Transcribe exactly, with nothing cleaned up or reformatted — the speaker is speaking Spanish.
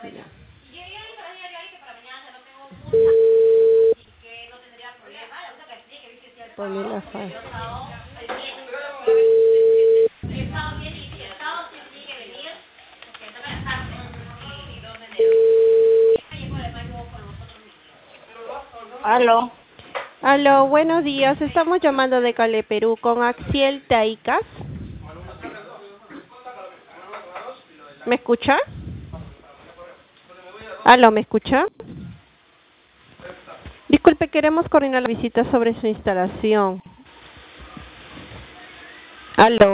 día. Ponle fa. Aló. Aló, buenos días. Estamos llamando de Cale, Perú, con Axiel Taicas. ¿Me escucha? Aló, ¿me escucha? Disculpe, queremos coordinar la visita sobre su instalación. Aló.